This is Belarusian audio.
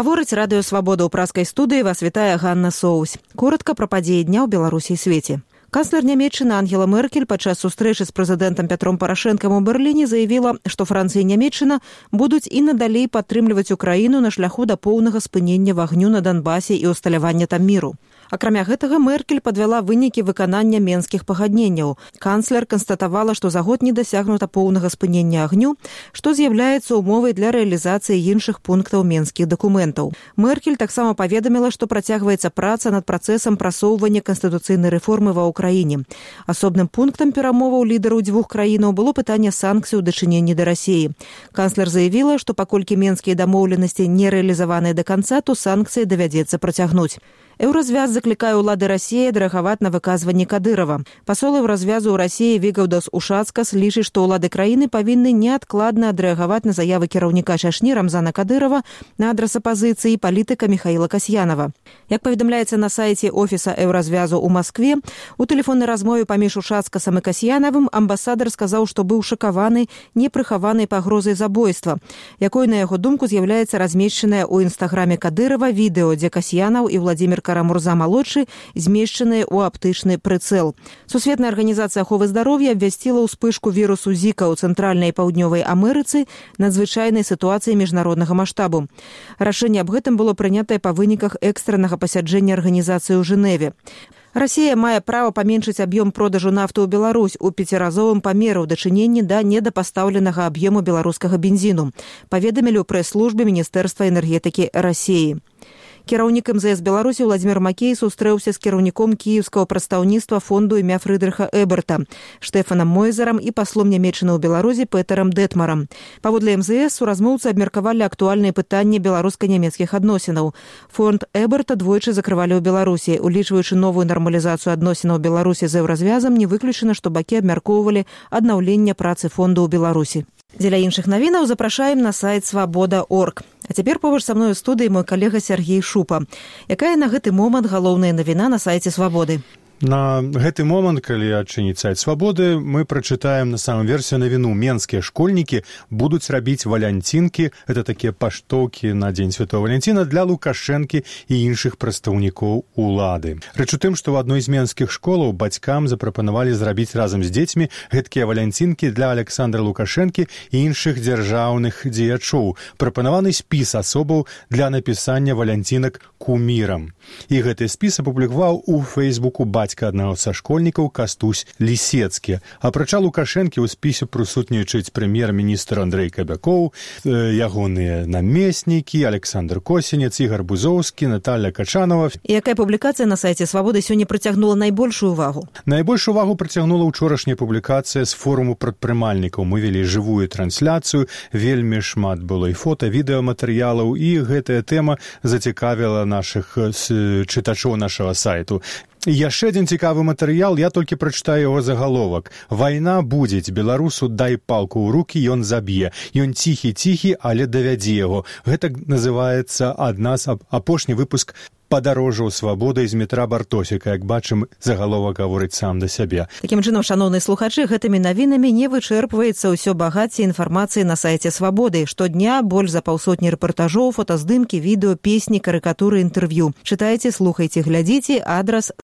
Гаворыць радыё «Свабода» ў праскай студыі вас вітае Ганна Соусь. Коротка пра падзеі дня ў Беларусі і свеце. Канцлер Нямецчыны Ангела Меркель падчас сустрэчы з прэзідэнтам Пятром Парашэнкам у Берліне заявіла, што Францыя і Нямецчына будуць і надалей падтрымліваць Украіну на шляху да поўнага спынення вагню на Донбасе і ўсталявання там міру. Акрамя гэтага, Меркель падвяла вынікі выканання менскіх пагадненняў. Канцлер канстатавала, што за год не дасягнута поўнага спынення агню, што з'яўляецца умовай для рэалізацыі іншых пунктаў менскіх дакументаў. Меркель таксама паведаміла, што працягваецца праца над працэсам прасоўвання канстытуцыйнай рэформы ва ўкраіне. Асобным пунктам перамоваў лідараў дзвюх краінаў было пытанне санкцый у дачыненні да Расіі. Канцлер заявіла, што паколькі менскія дамоўленасці не рэалізаваныя да канца, то санкцыі давядзецца працягнуць. Еўразвяз заклікае ўлады Расіі адрэагаваць на выказванні Кадырова. Пасол Еўразвязу ў Расіі Вігаўдас Ушацкас лічыць, што ўлады краіны павінны неадкладна адрэагаваць на заявы кіраўніка Чачні Рамзана Кадырова на адрас апазіцыі і палітыка Міхаіла Касьянава. Як паведамляецца на сайце офіса Еўразвязу ў Маскве, у тэлефоннай размове паміж Ушацкасам і Касьянавым амбасадар сказаў, што быў шакаваны непрыхаванай пагрозай забойства, якой, на яго думку, з'яўляецца размешчанае ў інстаграме Кадырова відэо, дзе Касьянаў і Владзімір Карамурза-малодшы змешчаныя ў аптычны прыцэл. Сусветная арганізацыя аховы здароўя абвясціла ўспышку вірусу Зіка ў цэнтральнай і паўднёвай Амерыцы надзвычайнай сітуацыі міжнароднага маштабу. Рашэнне аб гэтым было прынятае па выніках экстраннага пасяджэння арганізацыі ў Жэневе. Расія мае права паменшыць аб'ём продажу нафты ў Беларусь у 5-разовым памеры ў дачыненні да недапастаўленага аб'ёму беларускага бензіну, паведамілі ў прэс-службе Міністэрства энергетыкі Расіі. Кіраўнік МЗС Беларусі Владзімір Макей сустрэўся з кіраўніком кіеўскага прадстаўніцтва фонду імя Фрыдрыха Эберта, Штэфанам Мойзерам і паслом Нямецчыны ў Беларусі Петэрам Дэтмарам. Паводле МЗС суразмоўцы абмеркавалі актуальныя пытанні беларуска-нямецкіх адносінаў. Фонд Эберта двойчы закрывалі ў Беларусі. Улічваючы новую нармалізацыю адносінаў Беларусі з Еўразвязам, не выключана, што бакі абмяркоўвалі аднаўленне працы фонду ў Беларусі. Дзеля іншых навінаў запрашаем на сайт «Свабода.орг». А цяпер побач са мной у студыі мой калега Сергей Шупа. Якая на гэты момант галоўная навіна на сайце «Свабоды»? На гэты момант, калі адчыніць сайт «Свабоды», мы прачытаем на самом версе навіну. Менскія школьнікі будуць рабіць валянцінкі, это такія паштоўкі на Дзень Святого Валянціна для Лукашэнкі і іншых прадстаўнікоў улады. Рэч у тым, што ў адной з менскіх школаў бацькам запрапанавалі зрабіць разам з дзецьмі гэткія валянцінкі для Александра Лукашэнкі і іншых дзяржаўных дзеячоў. Прапанаваны спіс асобаў для напісання валянцінак кумірам. І гэты спіс апублікаваў у Фейсбуку бацька аднаго са школьнікаў Кастусь Лісецкі. Апрача Лукашэнкі ў спісе прысутнічаюць прэм'ер-міністр Андрэй Кабякоў, ягоныя намеснікі, Александр Косінец, Ігар Бузоўскі, Наталья Качанова. І якая публікацыя на сайце «Свабоды» сёння прыцягнула найбольшую увагу? Найбольшую увагу прыцягнула ўчорашняя публікацыя з форуму прадпрымальнікаў. Мы вялі жывую трансляцыю, вельмі шмат было і фота, відэаматэрыялаў, і гэтая тэма зацікавіла нашых чытачоў нашага сайту. Яшчэ адзін цікавы матэрыял, я толькі прачытаю яго загаловак. «Вайна будзе, беларусу дай палку ў рукі, ён заб'е. Ён ціхі-ціхі, але давядзе яго». Гэта называецца адна з апошні выпуск «Падарожжаў свабоды» з метра Бартосіка. Як бачым, загаловак гаворыць сам да сябе. Такім чынам, шаноўныя слухачы, гэтымі навінамі не вычэрпваецца ўсё багацце інфармацыі на сайце «Свабоды». Штодня больш за паўсотні рэпартажоў, фотаздымкі, відэо, песні, карыкатуры, інтэрв'ю. Чытайце, слухайце, глядзіце, адрас